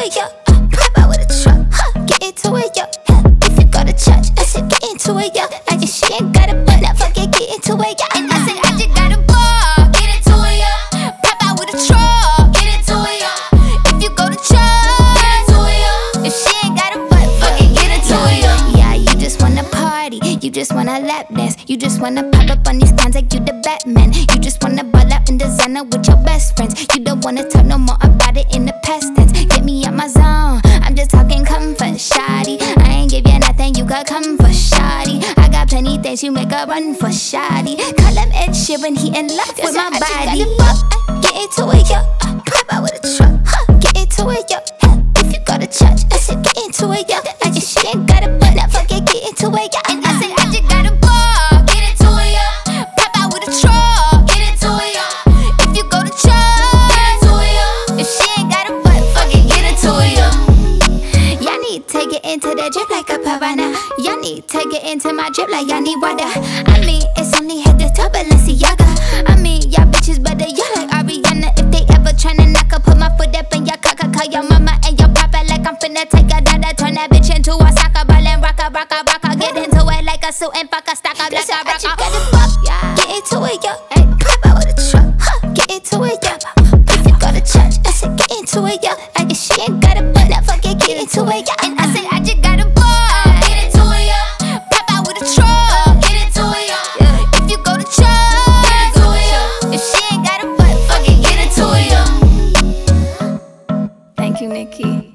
it, yeah. Pop out with a truck, get into it, yeah. If you go to church, I said get into it, yeah. I guess she ain't got a butt, now forget get into it, yeah. And I said I just got a ball, get into it, yeah. Pop out with a truck, get into it, yeah. If you go to church, get into it, yeah. If she ain't got a butt, forget get into it, yeah. Yeah, you just wanna party, you just wanna lap dance, you just wanna pop up on these cons like you the Batman. You just wanna ball out in designer with your best friends. You don't wanna talk no more about it in the past tense. Get me out my zone, I'm just talking comfort, shawty. I ain't give you nothing, you got comfort, shawty. I got plenty things, you make a run for shawty. Call him Ed Sheeran, he in love with my body. Get into it, yeah. Pop out with a truck, get into it, yeah. If you go to church, I said get into it, yeah. I guess she ain't got a butt, now forget get into it, yeah. And I said I just got a ball, get into it, yeah. Pop out with a truck, get into it, yeah. If you go to church, get into it, yeah. If she ain't got a butt, forget get into it, yeah. Y'all need to get into the drip like a piranha. Y'all need to get into my drip like y'all need water. I mean, it's only head to toe, Balenciaga. I mean, y'all bitches better, y'all like Ariana. If they ever tryna knock up, put my foot up in your cocker. Call your mama and your papa like I'm finna take a dada. Turn that bitch into a soccer ball and rock a. Get into it like a suit and fuck a stock up like a rocker. Get into it, yeah. Pop out with a truck, get into it, yeah. If you go to church, I said get into it, yeah. I guess she ain't got a butt, now forget get into it, yeah. And I said I just got a ball, get into it, yeah. Pop out with a truck, get into it, yeah. If you go to church, get into it, yeah. If she ain't got a butt, forget get into it, yeah. Thank you, Nikki.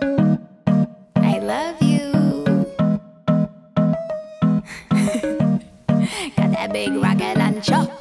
I love you. Got that big rocket launcher.